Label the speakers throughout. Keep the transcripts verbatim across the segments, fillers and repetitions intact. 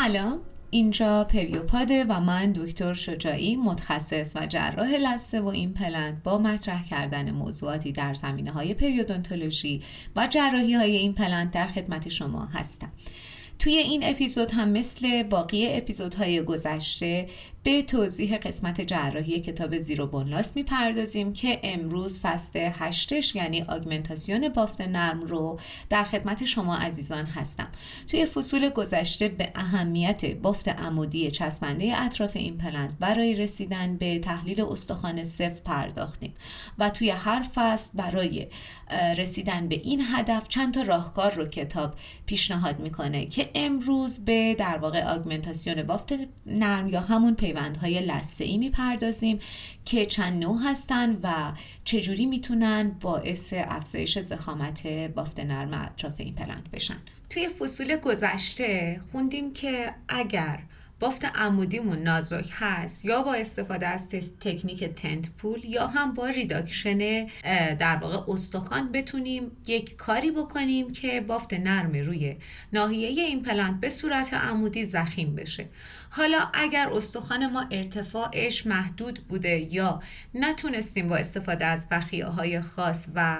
Speaker 1: سلام، اینجا پریوپاده و من دکتر شجاعی، متخصص و جراح لثه و ایمپلنت، با مطرح کردن موضوعاتی در زمینه‌های پریودونتولوژی و جراحی‌های ایمپلنت در خدمت شما هستم. توی این اپیزود هم مثل باقی اپیزودهای گذشته به توضیح قسمت جراحی کتاب زیرو بون لاس میپردازیم که امروز فصل هشتش یعنی آگمنتاسیون بافت نرم رو در خدمت شما عزیزان هستم. توی فصول گذشته به اهمیت بافت عمودی چسبنده اطراف ایمپلنت برای رسیدن به تحلیل استخوان صفر پرداختیم و توی هر فصل برای رسیدن به این هدف چند تا راهکار رو کتاب پیشنهاد میکنه که امروز به در واقع آگمنتاسیون بافت نرم یا همون پیوندهای لثه‌ای میپردازیم که چند نوع هستن و چجوری میتونن باعث افزایش ضخامت بافت نرم اطراف ایمپلنت بشن. توی فصول گذشته خوندیم که اگر بافت عمودیمون نازک هست یا با استفاده از تکنیک تنت پول یا هم با ریداکشن در واقع استخوان بتونیم یک کاری بکنیم که بافت نرم روی ناحیه ایمپلنت به صورت عمودی ضخیم بشه. حالا اگر استخوان ما ارتفاعش محدود بوده یا نتونستیم با استفاده از بخیه‌های خاص و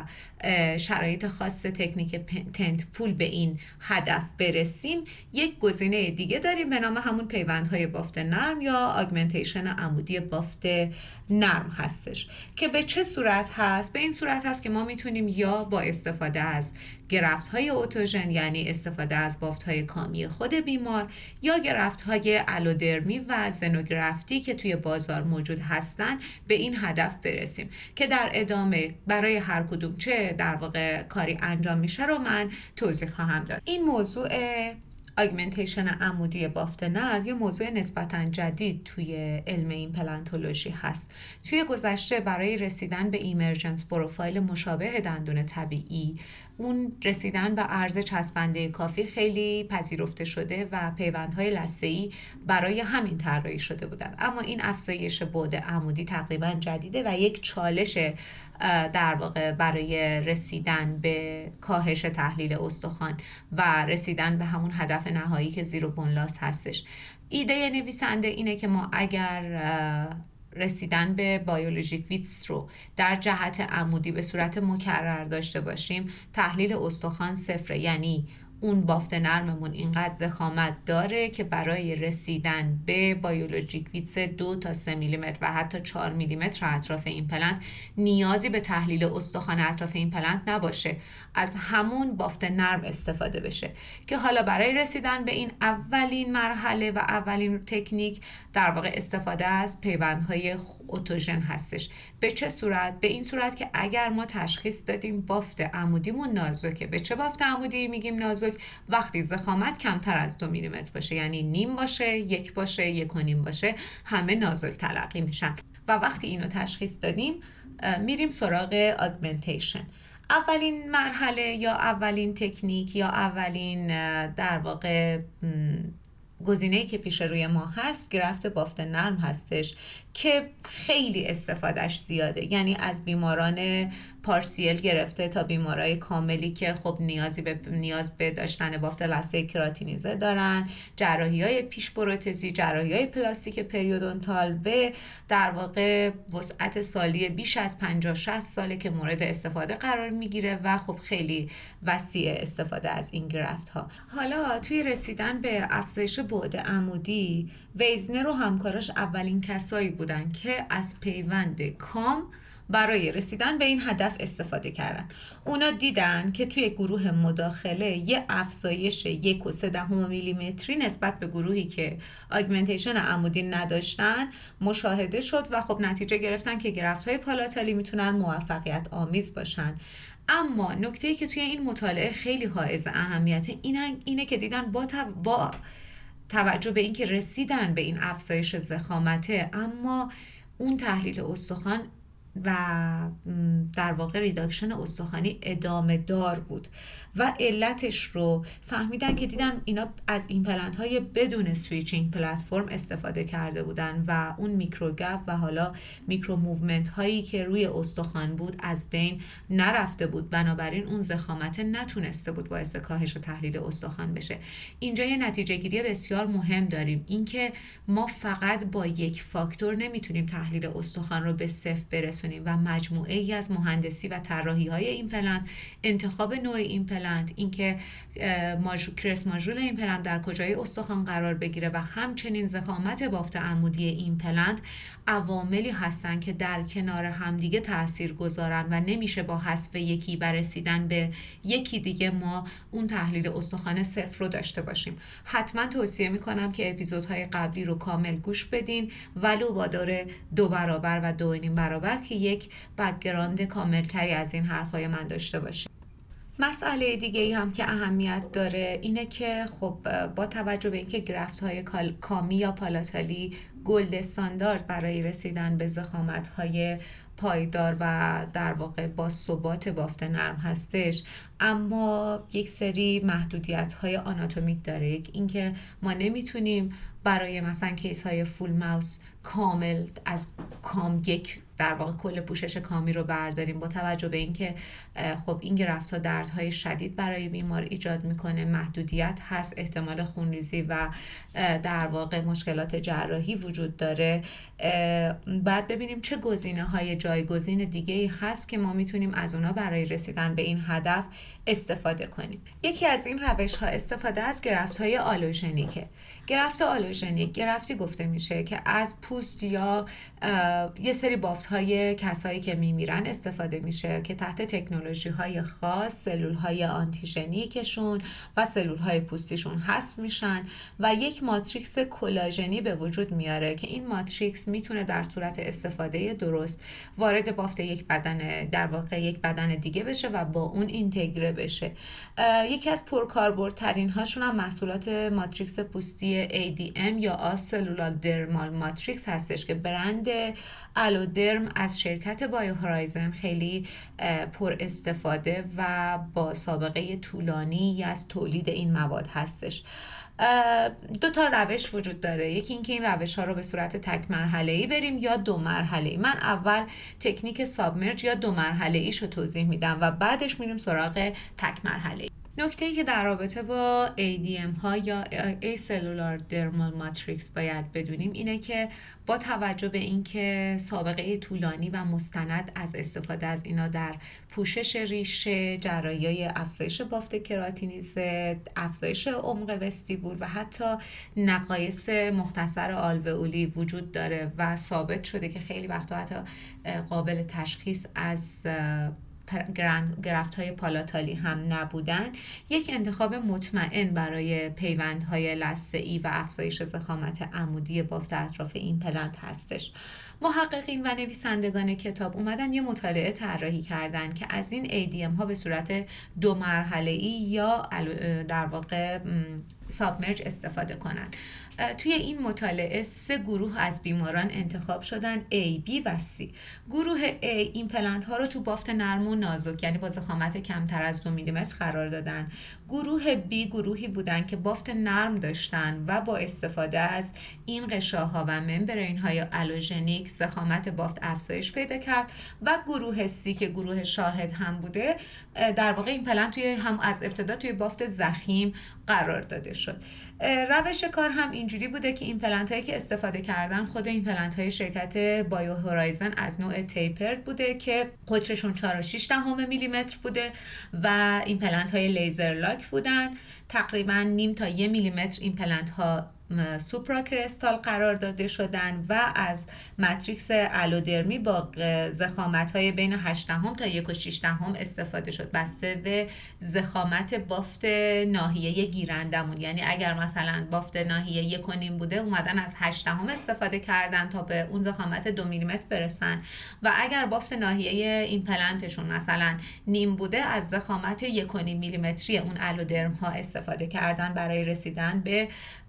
Speaker 1: شرایط خاص تکنیک تنت پول به این هدف برسیم، یک گزینه دیگه داریم به نام همون پیوندهای بافت نرم یا آگمنتیشن عمودی بافت نرم هستش که به چه صورت هست؟ به این صورت هست که ما میتونیم یا با استفاده از گرفت های اوتوژن یعنی استفاده از بافت های کامی خود بیمار یا گرفت های الودرمی و زنوگرافتی که توی بازار موجود هستن به این هدف برسیم که در ادامه برای هر کدوم چه در واقع کاری انجام میشه رو من توضیح خواهم داد. این موضوع آگمنتیشن عمودی بافت نرم یه موضوع نسبتاً جدید توی علم ایمپلنتولوژی هست. توی گذشته برای رسیدن به ایمرجنس پروفایل مشابه دندون طبیعی، اون رسیدن به عرض چسبنده کافی خیلی پذیرفته شده و پیوندهای لثه‌ای برای همین طراحی شده بودن. اما این افزایش بعد عمودی تقریباً جدیده و یک چالش در واقع برای رسیدن به کاهش تحلیل استخوان و رسیدن به همون هدف نهایی که زیرو بون لاس هستش. ایده نویسنده اینه که ما اگر رسیدن به بیولوژیک ویتس رو در جهت عمودی به صورت مکرر داشته باشیم، تحلیل استخوان صفره، یعنی اون بافت نرممون اینقدر ضخامت داره که برای رسیدن به بیولوژیک ویتس دو تا سه میلیمتر و حتی چهار میلیمتر اطراف ایمپلنت نیازی به تحلیل استخوان اطراف ایمپلنت نباشه، از همون بافت نرم استفاده بشه که حالا برای رسیدن به این اولین مرحله و اولین تکنیک در واقع استفاده از پیوندهای اوتوژن هستش. به چه صورت؟ به این صورت که اگر ما تشخیص دادیم بافت عمودیمون نازکه. به چه بافت عمودی میگیم نازک؟ وقتی ضخامت کمتر از دو میلیمتر باشه، یعنی نیم باشه، یک باشه، یک و نیم باشه، همه نازک تلقی میشن. و وقتی اینو تشخیص دادیم میریم سراغ آگمنتیشن. اولین مرحله یا اولین تکنیک یا اولین در واقع گزینه‌ای که پیش روی ما هست گرفت بافت نرم هستش که خیلی استفادهش زیاده، یعنی از بیماران پارسیل گرفته تا بیمارای کاملی که خب نیازی به نیاز به داشتن بافت لثه کراتینیزه دارن، جراحی‌های پیش پروتزی، جراحی‌های پلاستیک پریودونتال به در واقع وسعت سالی بیش از پنجاه شصت ساله که مورد استفاده قرار میگیره و خب خیلی وسیع استفاده از این گرفت ها. حالا توی رسیدن به افزایش بعد عمودی، ویزنر و همکاراش اولین کسایی بودن که از پیوند کام برای رسیدن به این هدف استفاده کردن. اونا دیدن که توی گروه مداخله یه افزایش یک و سه دهم میلیمتری نسبت به گروهی که آگمنتیشن عمودی نداشتن مشاهده شد و خب نتیجه گرفتن که گرفت‌های پالاتالی میتونن موفقیت آمیز باشن. اما نکته‌ای که توی این مطالعه خیلی حائز اهمیته اینه, اینه که دیدن با, تب... با توجه به اینکه رسیدن به این افزایش ضخامته، اما اون تحلیل استخوان و در واقع ریداکشن استخوانی ادامه دار بود و علتش رو فهمیدن که دیدن اینا از ایمپلنت های بدون سویچینگ پلتفرم استفاده کرده بودن و اون میکرو گپ و حالا میکرو موومنت هایی که روی استخوان بود از بین نرفته بود، بنابراین اون ضخامت نتونسته بود باعث کاهش و تحلیل استخوان بشه. اینجا یه نتیجه گیری بسیار مهم داریم، اینکه ما فقط با یک فاکتور نمیتونیم تحلیل استخوان رو به صفر برسونیم و مجموعه ای از مهندسی و طراحی های ایمپلنت، انتخاب نوع ایمپلنت، اینکه ماژ... کرس ماژول ایمپلنت در کجای استخوان قرار بگیره و همچنین ضخامت بافت عمودی ایمپلنت عواملی هستن که در کنار همدیگه تأثیر گذارن و نمیشه با حذف یکی و رسیدن به یکی دیگه ما اون تحلیل استخوان صفر رو داشته باشیم. حتما توصیه میکنم که اپیزودهای قبلی رو کامل گوش بدین، ولو با دور دو برابر و دو نیم برابر، که یک بک‌گراند کاملتری از این حرفای من داشته باشیم. مسئله دیگه ای هم که اهمیت داره اینه که خب با توجه به اینکه گرفت های کامی یا پالاتالی گلد استاندارد برای رسیدن به ضخامت های پایدار و در واقع با ثبات بافت نرم هستش، اما یک سری محدودیت های آناتومیک داره. اینکه ما نمیتونیم برای مثلا کیس های فول ماوس کامل از کام یک در واقع کل پوشش کامی رو برداریم، با توجه به اینکه خب این گرفت ها دردهای شدید برای بیمار ایجاد میکنه، محدودیت هست، احتمال خونریزی و در واقع مشکلات جراحی وجود داره. بعد ببینیم چه گزینه های جایگزین دیگه هست که ما میتونیم از اونا برای رسیدن به این هدف استفاده کنیم. یکی از این روش ها استفاده از گرفت های آلوژنیکه. گرفت آلوژنیک گرفتی گفته میشه که از پوست یا یه سری بافت های کسایی که میمیرن استفاده میشه که تحت تکنولوژی های خاص سلول های آنتیژنیکشون و سلول های پوستیشون حذف میشن و یک ماتریکس کلاژنی به وجود میاره که این ماتریکس میتونه در صورت استفاده درست وارد بافت یک بدن در واقع یک بدن دیگه بشه و با اون اینتگره بشه. یکی از پرکاربردترین هاشون هم محصولات ماتریکس پوستی ای دی ام یا آسلولار درمال ماتریکس هستش که برند آلودرم از شرکت بایو هورایزن خیلی پر استفاده و با سابقه طولانی از تولید این مواد هستش. دو تا روش وجود داره، یکی اینکه این روش ها رو به صورت تک مرحله‌ای بریم یا دو مرحله‌ای. من اول تکنیک سابمرج یا دو مرحله‌ایش رو توضیح میدم و بعدش میریم سراغ تک مرحله‌ای. نکته‌ای که در رابطه با ای دی ام ها یا Acellular Dermal Matrix باید بدونیم اینه که با توجه به اینکه سابقه طولانی و مستند از استفاده از اینا در پوشش ریشه، جراحی‌های افزایش بافت کراتینیزه، افزایش عمق وستیبول و حتی نقایص مختصر آلوئولی وجود داره و ثابت شده که خیلی وقتا حتی قابل تشخیص از گرفت های پالاتالی هم نبودن، یک انتخاب مطمئن برای پیوندهای لثه‌ای و افزایش ضخامت عمودی بافت اطراف ایمپلنت هستش. محققین و نویسندگان کتاب اومدن یه مطالعه طراحی کردن که از این ای دی ام ها به صورت دو مرحله‌ای یا در واقع سابمرج استفاده کنن. توی این مطالعه سه گروه از بیماران انتخاب شدن، A، B و C. گروه A ایمپلنت ها رو تو بافت نرم و نازک یعنی با ضخامت کمتر از دو میلیمتر قرار دادن. گروه B گروهی بودن که بافت نرم داشتن و با استفاده از این غشاها و ممبرین های آلوژنیک ضخامت بافت افزایش پیدا کرد و گروه C که گروه شاهد هم بوده، در واقع ایمپلنت توی هم از ابتدا توی بافت ضخیم قرار داده شد. روش کار هم اینجوری بوده که ایمپلنت هایی که استفاده کردن خود ایمپلنت های شرکت بایو هورایزن از نوع تیپرد بوده که قطرشون چهار و شش دهم میلیمتر بوده و ایمپلنت های لیزر لاک بودن. تقریبا نیم تا یک میلیمتر ایمپلنت ها سوپرا کرستال قرار داده شدن و از ماتریکس آلودرمی با ضخامت های بین هشت دهم تا یک و شش دهم استفاده شد بسته به ضخامت بافت ناحیه گیرندمون. یعنی اگر مثلا بافت ناحیه یک و نیم بوده اومدن از هشت دهم استفاده کردن تا به اون ضخامت دو میلیمتر برسن و اگر بافت ناحیه ایمپلنتشون مثلا نیم بوده از ضخامت یک و نیم میلیمتری اون آلودرم ها استفاده کردن برای رسیدن به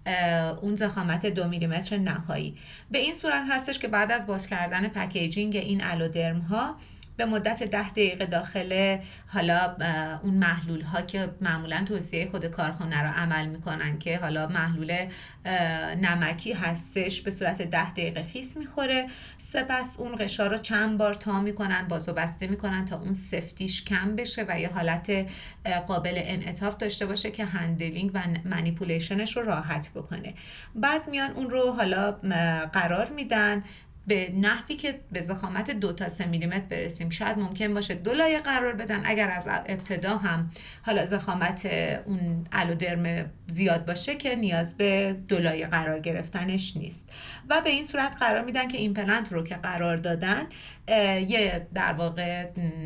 Speaker 1: اون ضخامت دو میلیمتر نهایی. به این صورت هستش که بعد از باز کردن پکیجینگ این الودرم ها به مدت ده دقیقه داخل حالا اون محلول ها که معمولا توصیه خود کارخانه رو عمل میکنن که حالا محلول نمکی هستش به صورت ده دقیقه خیس میخوره. سپس اون قشار رو چند بار تا میکنن، باز و بسته میکنن تا اون سفتیش کم بشه و یه حالت قابل انعطاف داشته باشه که هندلینگ و منیپولیشنش رو راحت بکنه. بعد میان اون رو حالا قرار میدن به نحوی که به ضخامت دو تا سه میلیمتر برسیم. شاید ممکن باشه دو لایه قرار بدن اگر از ابتدا هم حالا ضخامت اون الودرم زیاد باشه که نیاز به دو لایه قرار گرفتنش نیست. و به این صورت قرار میدن که ایمپلنت رو که قرار دادن یه در واقع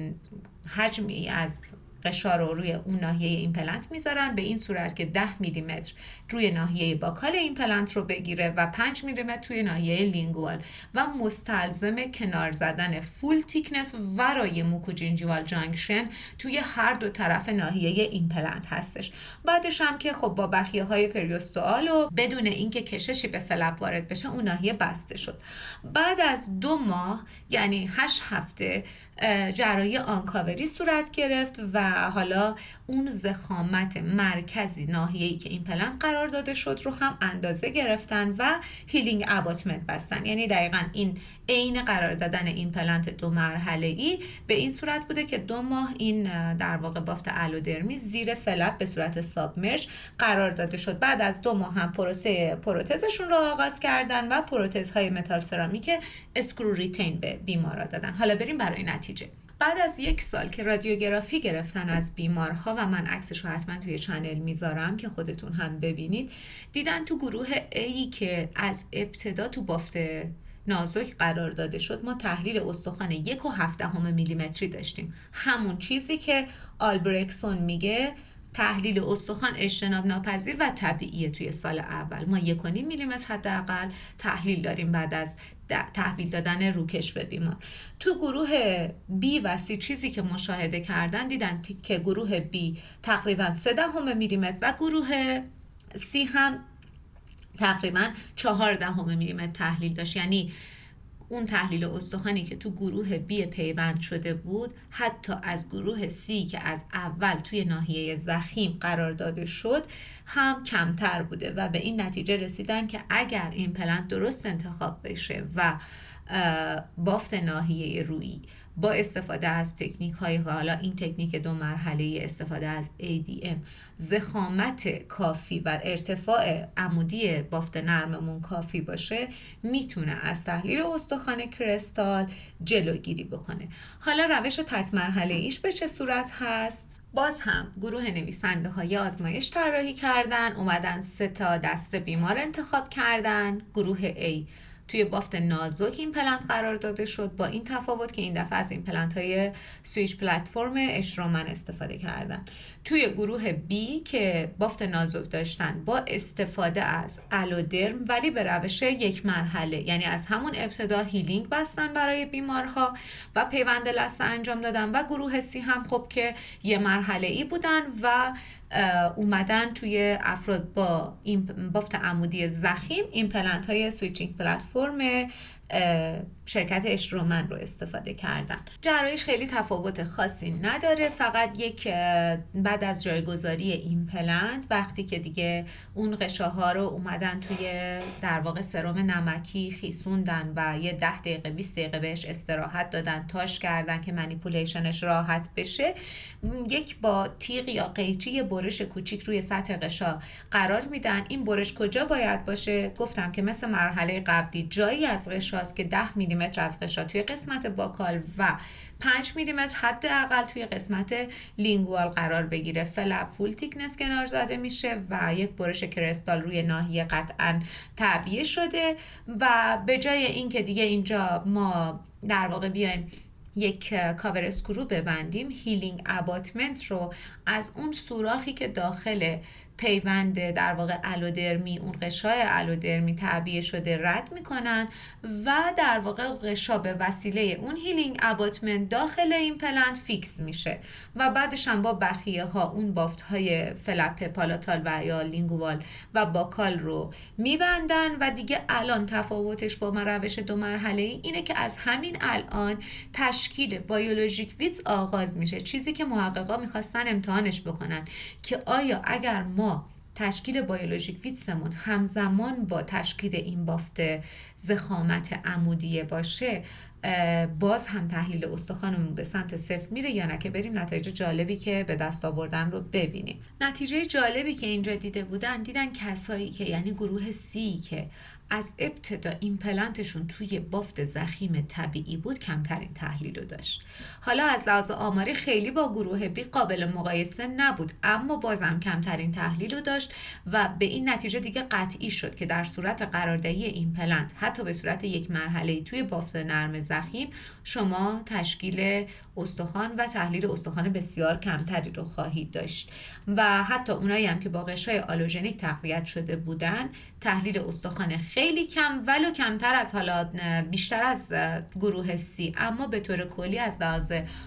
Speaker 1: حجمی از قشار رو روی اون ناحیه ایمپلنت میذارن به این صورت که ده میلیمتر روی ناحیه باکال ایمپلنت رو بگیره و پنج میلیمتر توی ناحیه لینگوال و مستلزم کنار زدن فول تیکنس ورای موکوجینجیوال جانکشن توی هر دو طرف ناحیه ایمپلنت هستش. بعدش هم که خب با بخیه های پریوستوال و بدون اینکه کششی به فلپ وارد بشه اون ناحیه بسته شد. بعد از دو ماه یعنی هشت هفته جراحی آنکاوری صورت گرفت و حالا اون ضخامت مرکزی ناحیه‌ای که ایمپلنت قرار داده شد رو هم اندازه گرفتن و هیلینگ اباتمنت بستن. یعنی دقیقاً این عین قرار دادن ایمپلنت دو مرحله‌ای به این صورت بوده که دو ماه این در واقع بافت الودرمی زیر فلپ به صورت سابمرج قرار داده شد. بعد از دو ماه هم پروسه پروتزشون رو آغاز کردن و پروتزهای متال سرامیک اسکرو ریتین به بیمارا دادن. حالا بریم برای نتیجه. بعد از یک سال که رادیوگرافی گرفتن از بیمارها و من عکسش رو حتما توی چنل میذارم که خودتون هم ببینید، دیدن تو گروه A که از ابتدا تو بافت نازک قرار داده شد ما تحلیل استخوان یک و هفدهم میلیمتری داشتیم، همون چیزی که آلبرکسون میگه تحلیل استخوان اجتناب ناپذیر و طبیعیه. توی سال اول ما یک و نیم میلیمتر حداقل تحلیل داریم بعد از تحویل دادن روکش به بیمار. تو گروه B و C چیزی که مشاهده کردن دیدن که گروه B تقریبا سه دهم میلیمتر و گروه C هم تقریبا چهار دهم میلیمتر تحلیل داشت. یعنی اون تحلیل استخوانی که تو گروه B پیوند شده بود حتی از گروه C که از اول توی ناحیه ضخیم قرار داده شد هم کمتر بوده و به این نتیجه رسیدن که اگر ایمپلنت درست انتخاب بشه و بافت ناحیه رویی با استفاده از تکنیک های حالا این تکنیک دو مرحله استفاده از ای دی ام ضخامت کافی و ارتفاع عمودی بافت نرممون کافی باشه میتونه از تحلیل استخوان کرستال جلوگیری بکنه. حالا روش تک مرحله ایش به چه صورت هست؟ باز هم گروه نویسنده های آزمایش طراحی کردن، اومدن سه تا دسته بیمار انتخاب کردن. گروه A توی بافت نازک ایمپلنت قرار داده شد با این تفاوت که این دفعه از ایمپلنت های سویچ پلتفرم اشترومن استفاده کردن. توی گروه B که بافت نازک داشتن با استفاده از الودرم ولی به روش یک مرحله، یعنی از همون ابتدا هیلینگ بستن برای بیمارها و پیوند لثه انجام دادن. و گروه C هم خب که یه مرحله ای بودن و اومدن توی افراد با بافت عمودی ضخیم ایمپلنت های سویچینگ پلتفرم شرکت اشترومن رو استفاده کردن. جراحیش خیلی تفاوت خاصی نداره، فقط یک بعد از جایگذاری ایمپلنت وقتی که دیگه اون قشاها رو اومدن توی در واقع سرم نمکی خیسوندن و یه ده دقیقه بیست دقیقه بهش استراحت دادن، تاش کردن که منیپولیشنش راحت بشه، یک با تیغ یا قیچی برش کوچیک روی سطح قشا قرار میدن. این برش کجا باید باشه؟ گفتم که مثل مرحله قبلی جایی از قشاست که ده میلیمتر از قشا توی قسمت باکال و پنج میلیمتر حداقل توی قسمت لینگوال قرار بگیره. فلپ فول تیکنس کنار زده میشه و یک برش کرستال روی ناحیه قطعا تعبیه شده و به جای این که دیگه اینجا ما در واقع بیایم یک کاور اسکرو ببندیم، هیلینگ اباتمنت رو از اون سوراخی که داخل پیوند در واقع الودرمی، اون غشای الودرمی تعبیه شده رد میکنن و در واقع غشا به وسیله اون هیلینگ اباتمنت داخل این پلنت فیکس میشه و بعدش هم با بخیه ها اون بافت های فلپ پالاتال و یا لینگوال و باکال رو میبندن و دیگه الان تفاوتش با روش دو مرحله ای اینه که از همین الان تشکیل بیولوژیک ویتس آغاز میشه. چیزی که محققا میخواستن امتحانش بکنن که آیا اگر ما تشکیل بیولوژیک ویتسمون همزمان با تشکیل این بافت ضخامت عمودیه باشه باز هم تحلیل استخوانمون به سمت صفر میره یا نه، که بریم نتایج جالبی که به دست آوردن رو ببینیم. نتیجه جالبی که اینجا دیده بودن، دیدن کسایی که یعنی گروه سی که از ابتدا ایمپلنتشون توی بافت ضخیم طبیعی بود کمترین تحلیل رو داشت. حالا از لحاظ آماری خیلی با گروه بی قابل مقایسه نبود، اما بازم کمترین تحلیل رو داشت و به این نتیجه دیگه قطعی شد که در صورت قراردهی ایمپلنت حتی به صورت یک مرحله‌ای توی بافت نرم ضخیم شما تشکیل استخوان و تحلیل استخوان بسیار کمتری رو خواهید داشت و حتی اونایی هم که با غشای آلوژنیک تقویت شده بودن تحلیل استخوان خیلی کم ولو کمتر از حالا بیشتر از گروه سی، اما به طور کلی از لحاظ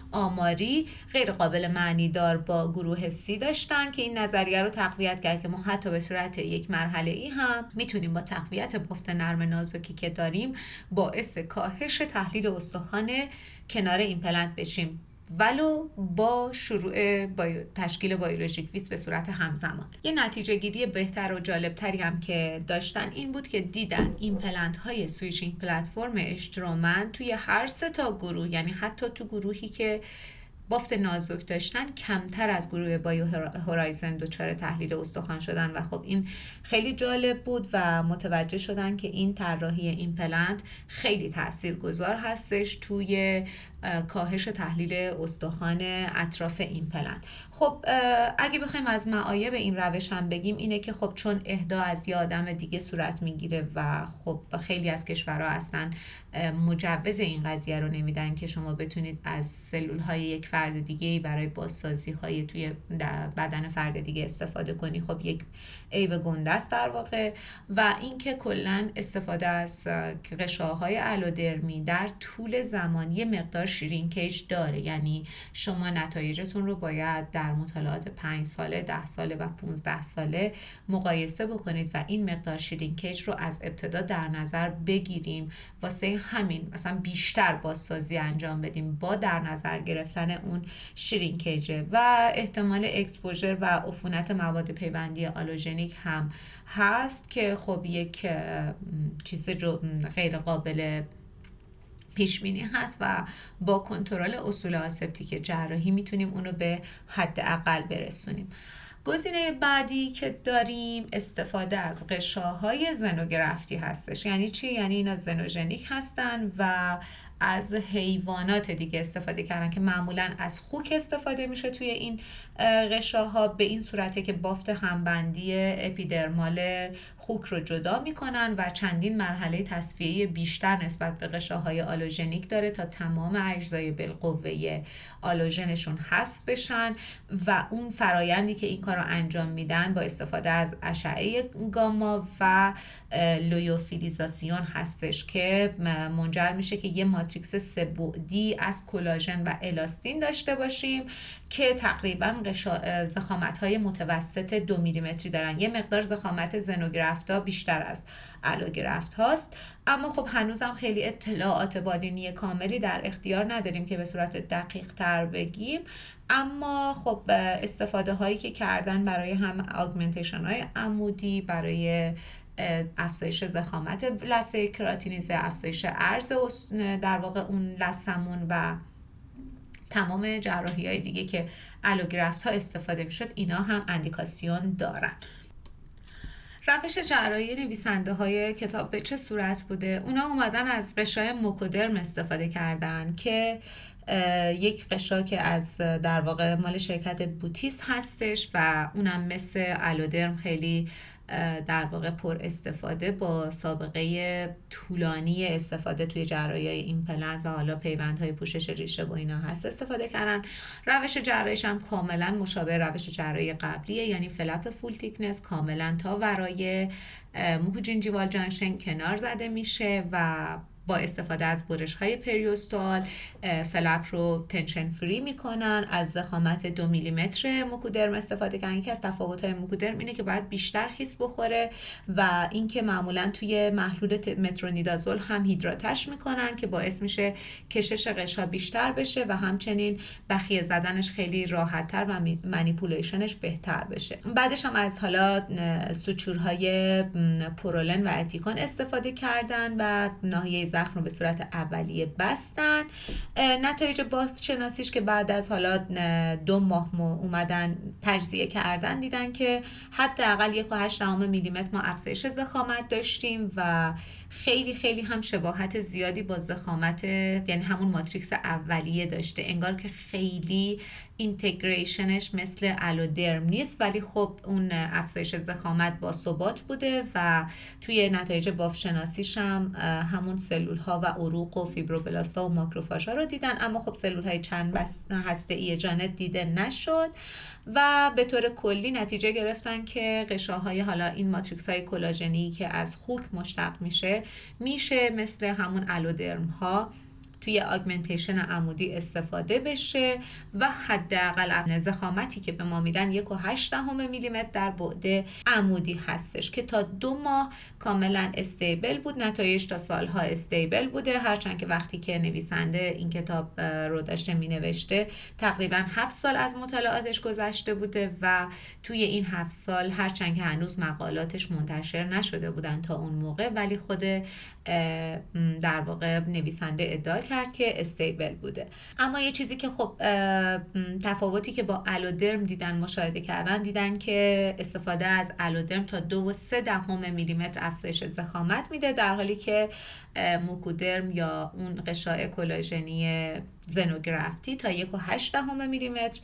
Speaker 1: آماری غیر قابل معنی دار با گروه سی داشتن که این نظریه رو تقویت کرد که ما حتی به صورت یک مرحله ای هم میتونیم با تقویت بافت نرم نازکی که داریم باعث کاهش تحلیل استخوان کنار ایمپلنت بشیم ولو با شروع بایو... تشکیل بیولوژیک ویتس به صورت همزمان. یه نتیجه گیری بهتر و جالبتری هم که داشتن این بود که دیدن ایمپلنت های سویچینگ پلتفرم اشترومن توی هر سه تا گروه، یعنی حتی تو گروهی که بافت نازک داشتن کمتر از گروه بایو هورایزن دچار تحلیل استخوان شدن و خب این خیلی جالب بود و متوجه شدن که این طراحی ایمپلنت خیلی تاثیرگذار هستش توی کاهش تحلیل استخوان اطراف ایمپلنت. خب اگه بخوایم از معایب این روش هم بگیم اینه که خب چون اهدا از یه آدم دیگه صورت میگیره و خب خیلی از کشورها اصلا مجوز این قضیه رو نمیدن که شما بتونید از سلول های یک فرد دیگه برای بازسازی های توی بدن فرد دیگه استفاده کنی، خب یک عیب گنده است در واقع. و اینکه کلا استفاده از غشاهای الودرمی در طول زمان یه مقدار شرینکیج داره، یعنی شما نتایجتون رو باید در مطالعات پنج ساله، ده ساله و پونزده ساله مقایسه بکنید و این مقدار شرینکیج رو از ابتدا در نظر بگیریم واسه همین مثلا بیشتر بازسازی انجام بدیم با در نظر گرفتن اون شرینکیج و احتمال اکسپوژر و عفونت مواد پیوندی آلوژنیک هم هست که خب یک چیز غیر قابل پیش بینی هست و با کنترل اصول آسپتیک جراحی میتونیم اونو به حد اقل برسونیم. گزینه بعدی که داریم استفاده از غشاهای زنوگرافتی هستش. یعنی چی؟ یعنی اینا زنوژنیک هستن و از حیوانات دیگه استفاده کردن که معمولا از خوک استفاده میشه توی این غشاها، به این صورته که بافت همبندی اپیدرمال خوک رو جدا میکنن و چندین مرحله تصفیه بیشتر نسبت به غشاهای آلوژنیک داره تا تمام اجزای بالقوه آلوژنشون حذف بشن و اون فرایندی که این کار رو انجام میدن با استفاده از اشعه گاما و لیوفیلیزاسیون هستش که منجر میشه که یه ماتریکس سه بعدی از کلاژن و الاستین داشته باشیم که تقریبا ضخامت‌های متوسط دو میلیمتری دارن. یه مقدار ضخامت زنوگرافتا بیشتر از الوگرافت هاست، اما خب هنوزم خیلی اطلاعات بالینی کاملی در اختیار نداریم که به صورت دقیق تر بگیم. اما خب استفاده هایی که کردن برای هم آگمنتیشن های عمودی، برای افزایش ضخامت لثه کراتینیزه، افزایش عرض در واقع اون لثمون و تمام جراحی های دیگه که الوگرافت ها استفاده می شد، اینا هم اندیکاسیون دارن. روش جراحی نویسنده های کتاب به چه صورت بوده؟ اونا اومدن از غشای موکودرم استفاده کردن که یک غشا که از در واقع مال شرکت بوتیس هستش و اونم مثل الودرم خیلی در واقع پر استفاده با سابقه طولانی استفاده توی جراحی‌های ایمپلنت و حالا پیوندهای پوشش ریشه و اینا هست استفاده کردن. روش جراحیش هم کاملا مشابه روش جراحی قبلیه، یعنی فلپ فول تیکنس کاملا تا ورای موکوجینجیوال جانکشن کنار زده میشه و با استفاده از برش های پریوستال فلپ رو تنشن فری میکنن. از ضخامت دو میلیمتر موکودرم استفاده کردن. یکی از تفاوت های موکودرم اینه که باید بیشتر خیس بخوره و اینکه معمولا توی محلول مترونیدازول هم هیدراتش میکنن که باعث میشه کشش قشا بیشتر بشه و همچنین بخیه زدنش خیلی راحت تر و منیپولیشنش بهتر بشه. بعدش هم از حالا سوچورهای پرولن و اتیکون استفاده کردن و ناحیه زخم رو به صورت اولیه بستن. نتایج بازشناسیش که بعد از حالا دو ماه اومدن تجزیه کردن دیدن که حداقل یک و هشت دهم میلیمتر ما افزایش ضخامت داشتیم و خیلی خیلی هم شباهت زیادی با ضخامت یعنی همون ماتریکس اولیه داشته. انگار که خیلی اینتگریشنش مثل الودرم نیست، ولی خب اون افزایش ضخامت با ثبات بوده و توی نتایج بافشناسیش هم همون سلول ها و عروق و فیبروبلاست ها و ماکروفاژ ها رو دیدن، اما خب سلول های چند هسته‌ای جانت دیده نشد و به طور کلی نتیجه گرفتن که قشاهای حالا این ماتریکس های کلاژنی که از خوک مشتق میشه میشه مثل همون الودرم ها توی آگمنتیشن عمودی استفاده بشه و حداقل ضخامتی که به ما میدن یک و هشت دهم میلیمتر در بعد عمودی هستش که تا دو ماه کاملا استیبل بود. نتایج تا سالها استیبل بوده، هرچند که وقتی که نویسنده این کتاب رو داشته مینوشته تقریبا هفت سال از مطالعاتش گذشته بوده و توی این هفت سال هرچند که هنوز مقالاتش منتشر نشده بودن تا اون موقع، ولی خود در واقع نویسنده ادعا کرد که استیبل بوده. اما یه چیزی که خب تفاوتی که با الودرم دیدن مشاهده کردن دیدن که استفاده از الودرم تا دو و سه دهم میلیمتر افزایش ضخامت میده، در حالی که موکودرم یا اون قشای کلاژنی زنوگرافتی تا یک و هشت دهم میلیمتر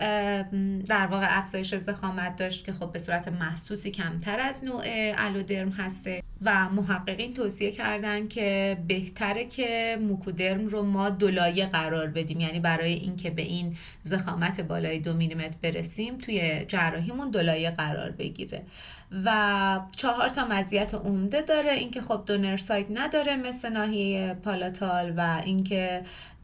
Speaker 1: در واقع افزایش ضخامت داشت که خب به صورت محسوسی کمتر از نوع الودرم هسته و محققین توصیه کردن که بهتره که موکودرم رو ما دولایه قرار بدیم، یعنی برای اینکه به این ضخامت بالای دو میلیمتر برسیم توی جراحیمون دولایه قرار بگیره و چهار تا مزیت عمده داره. اینکه خب دونر سایت نداره مثل ناحیه پالاتال و اینکه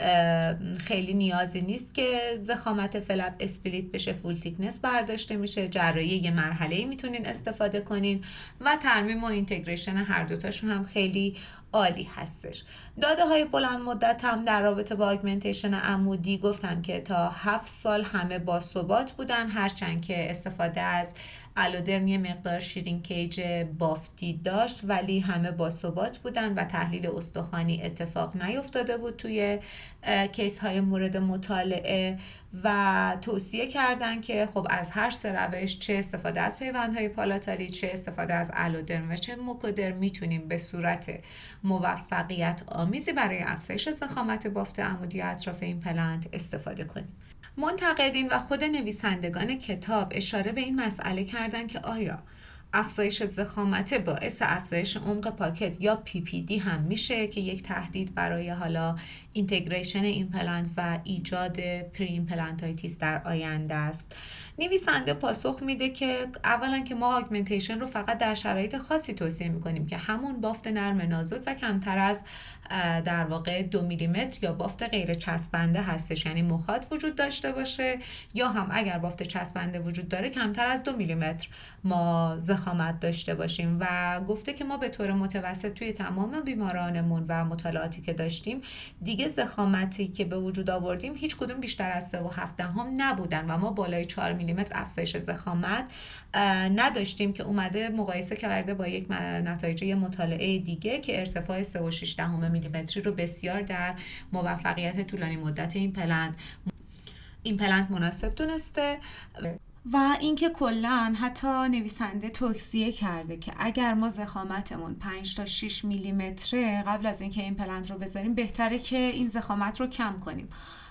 Speaker 1: خیلی نیازی نیست که ضخامت فلپ اسپلیت بشه، فول تیکنس برداشته میشه، جراحی یه مرحله‌ای میتونین استفاده کنین و ترمیم و اینتگریشن هر دوتاشون هم خیلی عالی هستش. داده های بلند مدت هم در رابطه با آگمنتیشن عمودی گفتم که تا هفت سال همه با ثبات بودن، هرچند که استفاده از الودرم یه مقدار شیرینکیج بافتی داشت ولی همه با ثبات بودن و تحلیل استخوانی اتفاق نیفتاده بود توی کیس های مورد مطالعه و توصیه کردن که خب از هر سه روش چه استفاده از پیوندهای پالاتالی، چه استفاده از الودرم و چه موکودرم میتونیم به صورت موفقیت آمیزی برای افزایش ضخامت بافت عمودی اطراف ایمپلنت استفاده کنیم. منتقدین و خود نویسندگان کتاب اشاره به این مسئله کردن که آیا افزایش ضخامت باعث افزایش عمق پاکت یا پی پی دی هم میشه که یک تهدید برای حالا اینتگریشن ایمپلنت و ایجاد پری ایمپلنتایتیس در آینده است. نویسنده پاسخ میده که اولا که ما آگمنتیشن رو فقط در شرایط خاصی توصیه میکنیم که همون بافت نرم نازک و کمتر از در واقع دو میلیمتر یا بافت غیر چسبنده هستش، یعنی مخاط وجود داشته باشه یا هم اگر بافت چسبنده وجود داره کمتر از دو میلیمتر ما ضخامت داشته باشیم و گفته که ما به طور متوسط توی تمام بیمارانمون و مطالعاتی که داشتیم دیگه ضخامتی که به وجود آوردیم هیچ کدوم بیشتر از سه و هفت دهم نبودن و ما بالای چهار میلیمتر افزایش ضخامت نداشتیم که اومده مقایسه کرده با یک نتایج مطالعه دیگه که ارتفاع سه و شش دهم میلیمتری رو بسیار در موفقیت طولانی مدت این پلنت این پلنت مناسب دونسته و اینکه کلاً حتی نویسنده توصیه کرده که اگر ما ضخامتمون پنج تا شش میلیمتره قبل از اینکه این پلنت رو بذاریم بهتره که این ضخامت رو کم کنیم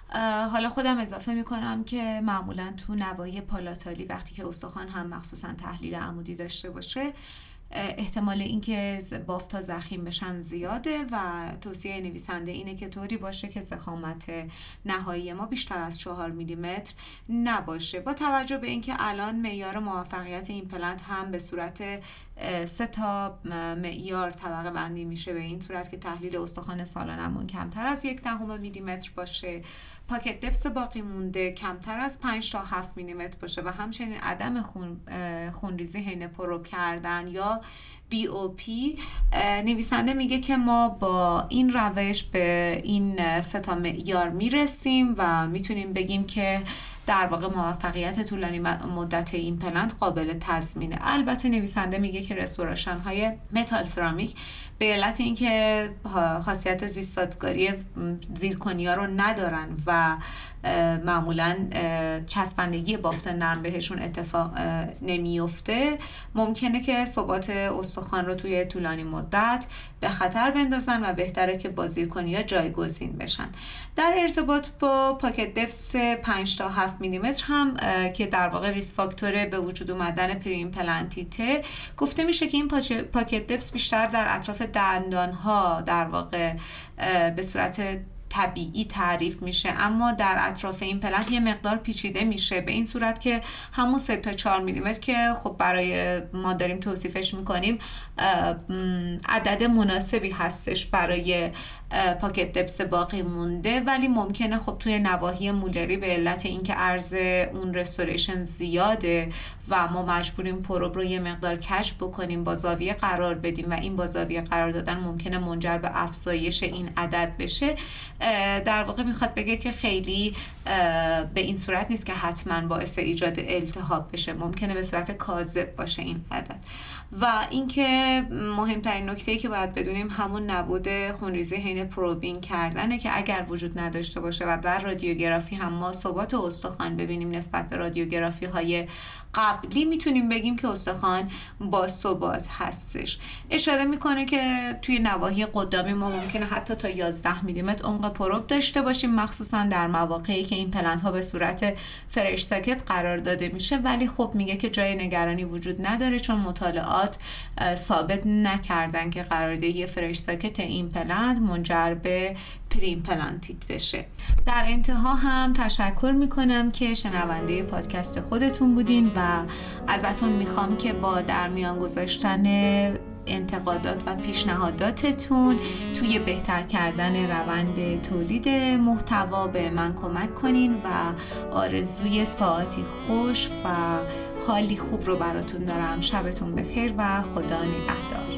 Speaker 1: حالا خودم اضافه میکنم که معمولا تو نواحی پالاتالی وقتی که استخوان هم مخصوصا تحلیل عمودی داشته باشه احتمال اینکه بافت‌ها ضخیم بشن زیاده و توصیه نویسنده اینه که طوری باشه که ضخامت نهایی ما بیشتر از چهار میلیمتر نباشه. با توجه به اینکه الان معیار موفقیت این پلنت هم به صورت سه تا معیار طبقه بندی میشه، به این صورت که تحلیل استخوان سالانمون کمتر از یک دهم میلیمتر باشه، پاکت دپس باقی مونده کمتر از پنج تا هفت میلیمتر باشه و همچنین عدم خون خونریزی حین پروب کردن یا بی او پی. نویسنده میگه که ما با این روش به این سه تا معیار میرسیم و میتونیم بگیم که در واقع موفقیت طولانی مدت این پلنت قابل تضمینه. البته نویسنده میگه که رستوراسیون های متال سرامیک به علت اینکه خاصیت زیستسازگاری زیرکنیا رو ندارن و معمولا چسبندگی بافت نرم بهشون اتفاق نمیفته، ممکنه که ثبات استخوان رو توی طولانی مدت به خطر بندازن و بهتره که با زیرکنیا جایگزین بشن. در ارتباط با پاکت دپس پنج تا هفت میلیمتر هم که در واقع ریسک فاکتور به وجود اومدن پری ایمپلنتیته، گفته میشه که این پاکت دپس بیشتر در اطراف دندان‌ها در واقع به صورت طبیعی تعریف میشه، اما در اطراف این پلنت یه مقدار پیچیده میشه، به این صورت که همون سه تا چهار میلیمتر که خب برای ما داریم توصیفش میکنیم عدد مناسبی هستش برای پاکت دپس باقی مونده، ولی ممکنه خب توی نواحی مولری به علت اینکه عرض اون رستوریشن زیاده و ما مجبوریم پروب رو یه مقدار کج بکنیم، با زاویه قرار بدیم و این با زاویه قرار دادن ممکنه منجر به افزایش این عدد بشه. در واقع میخواد بگه که خیلی به این صورت نیست که حتما باعث ایجاد التهاب بشه، ممکنه به صورت کاذب باشه این عدد. و اینکه مهمترین نکته‌ای که باید بدونیم همون نبود خونریزی حین پروبینگ کردنه که اگر وجود نداشته باشه و در رادیوگرافی هم ما ثبات استخوان ببینیم نسبت به رادیوگرافی های قبلی، میتونیم بگیم که استخوان با ثبات هستش. اشاره میکنه که توی نواحی قدامی ما ممکنه حتی تا یازده میلیمتر عمق پروب داشته باشیم، مخصوصا در مواقعی که این پلنت ها به صورت فرش ساکت قرار داده میشه، ولی خب میگه که جای نگرانی وجود نداره چون مطالعات ثابت نکردن که قراردهی فرش ساکت این پلنت منجر به پری ایمپلنتیت بشه. در انتها هم تشکر میکنم که شنونده پادکست خودتون بودین و ازتون میخوام که با در میان گذاشتن انتقادات و پیشنهاداتتون توی بهتر کردن روند تولید محتوا به من کمک کنین و آرزوی ساعتی خوش و حالی خوب رو براتون دارم. شبتون بخیر و خدا نگهدار.